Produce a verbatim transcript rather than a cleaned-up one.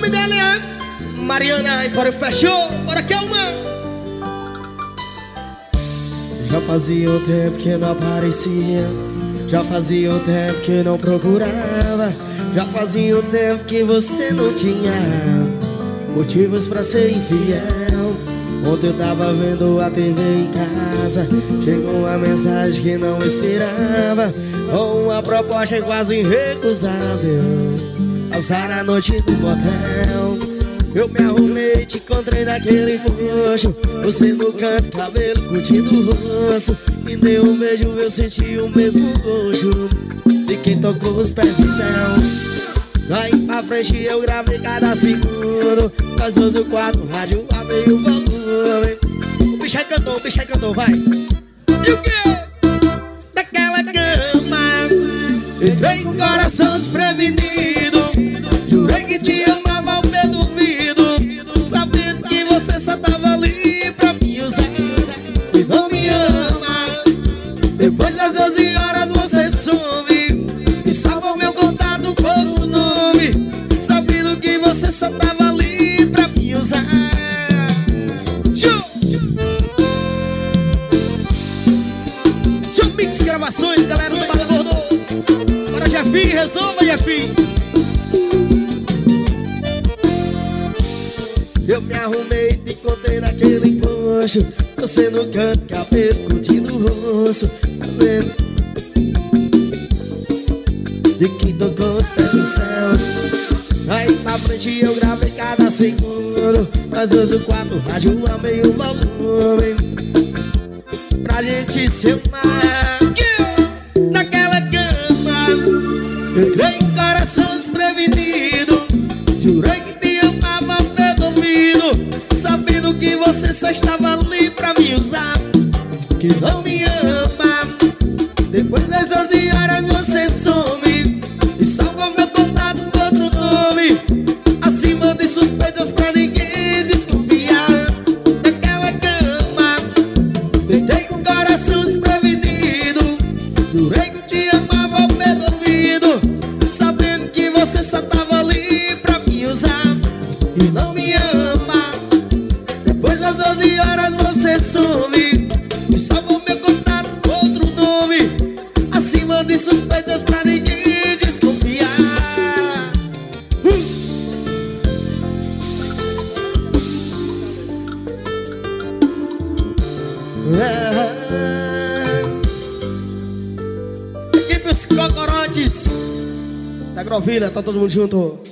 nome dela é Mariana. E bora, fechou, bora que é uma. Já fazia um tempo que não aparecia, já fazia um tempo que não procurava, já fazia um tempo que você não tinha motivos pra ser infiel. Ontem eu tava vendo a T V em casa, chegou uma mensagem que não esperava, com uma proposta quase irrecusável: passar a noite no motel. Eu me arrumei e te encontrei naquele posto, você no canto, cabelo curtindo o rosto. Me deu um beijo, eu senti o mesmo gosto de quem tocou os pés no céu. Daí pra frente eu gravei cada segundo, nós dois no quarto, rádio a meio volume. O bicho aí cantou, o bicho aí cantou, vai. E o quê? Daquela cama entrei com o coração desprevenido, jurei que te amava ao pé do ouvido, sabendo que você só tava ali pra me usar e não me ama. Depois das doze horas você some e salvou meu contato com outro nome, sabendo que você só tava ali pra me usar. Show! Show Mix Gravações, galera do Barra Gordo. Bora, Jefinho, resolva, Jefinho. Eu me arrumei e te encontrei naquele posto, você no canto, cabelo curtindo o rosto, fazendo de quem tocou os pés no céu. Aí pra frente eu gravei cada segundo, nós dois no quarto, rádio a meio volume, pra gente se amar. Naquela cama entrei com coração desprevenido, jurei que te amava ao pé do ouvido, sabendo que você só estava ali pra me usar, que não me ama. Depois das doze horas você some e salva meu contato com outro nome, acima de suspeitas pra ninguém desconfiar. Naquela cama deitei com o coração desprevenido, jurei que te amava ao pé do ouvido, sabendo que você só tava ali pra me usar e não me ama. Depois das doze horas você some e salvou meu contato com outro nome, acima de suspeitas pra ninguém desconfiar. uh! Ah, aqui pros cocorotes da Grovilha, tá todo mundo junto.